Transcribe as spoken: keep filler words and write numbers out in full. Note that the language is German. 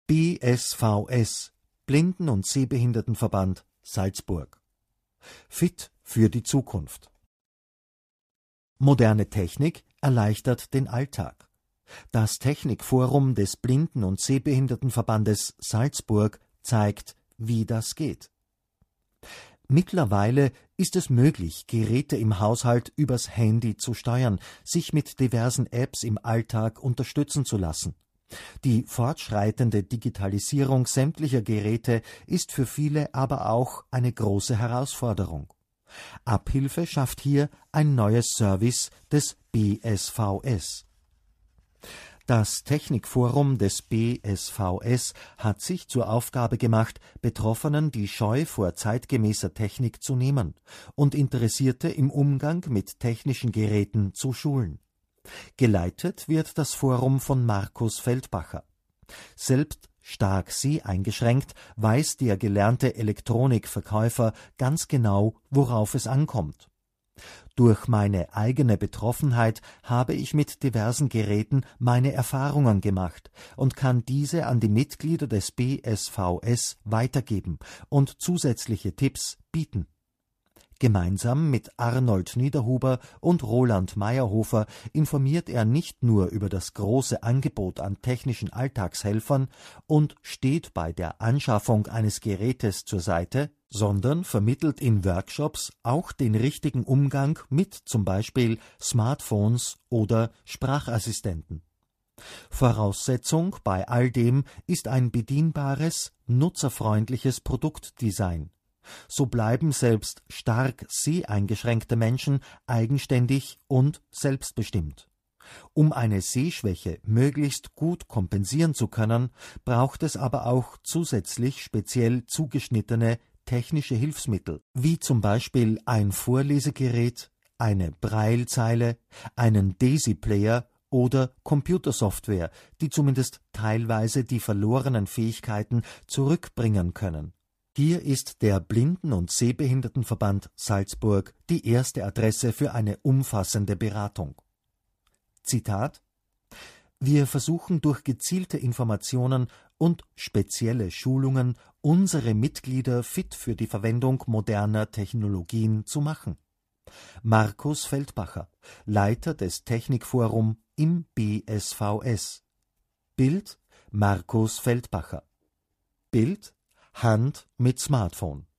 B S V S Blinden- und Sehbehindertenverband Salzburg. Fit für die Zukunft. Moderne Technik erleichtert den Alltag. Das Technikforum des Blinden- und Sehbehindertenverbandes Salzburg zeigt, wie das geht. Mittlerweile ist es möglich, Geräte im Haushalt übers Handy zu steuern, sich mit diversen Apps im Alltag unterstützen zu lassen. Die fortschreitende Digitalisierung sämtlicher Geräte ist für viele aber auch eine große Herausforderung. Abhilfe schafft hier ein neues Service des B S V S. Das Technikforum des B S V S hat sich zur Aufgabe gemacht, Betroffenen die Scheu vor zeitgemäßer Technik zu nehmen und Interessierte im Umgang mit technischen Geräten zu schulen. Geleitet wird das Forum von Markus Feldbacher. Selbst stark seheingeschränkt weiß der gelernte Elektronikverkäufer ganz genau, worauf es ankommt. Durch meine eigene Betroffenheit habe ich mit diversen Geräten meine Erfahrungen gemacht und kann diese an die Mitglieder des B S V S weitergeben und zusätzliche Tipps bieten. Gemeinsam mit Arnold Niederhuber und Roland Meyerhofer informiert er nicht nur über das große Angebot an technischen Alltagshelfern und steht bei der Anschaffung eines Gerätes zur Seite, sondern vermittelt in Workshops auch den richtigen Umgang mit zum Beispiel Smartphones oder Sprachassistenten. Voraussetzung bei all dem ist ein bedienbares, nutzerfreundliches Produktdesign. So bleiben selbst stark seheingeschränkte Menschen eigenständig und selbstbestimmt. Um eine Sehschwäche möglichst gut kompensieren zu können, braucht es aber auch zusätzlich speziell zugeschnittene technische Hilfsmittel, wie zum Beispiel ein Vorlesegerät, eine Braillezeile, einen Daisy-Player oder Computersoftware, die zumindest teilweise die verlorenen Fähigkeiten zurückbringen können. Hier ist der Blinden- und Sehbehindertenverband Salzburg die erste Adresse für eine umfassende Beratung. Zitat: Wir versuchen durch gezielte Informationen und spezielle Schulungen unsere Mitglieder fit für die Verwendung moderner Technologien zu machen. Markus Feldbacher, Leiter des Technikforum im B S V S. Bild: Markus Feldbacher. Bild: Hand mit Smartphone.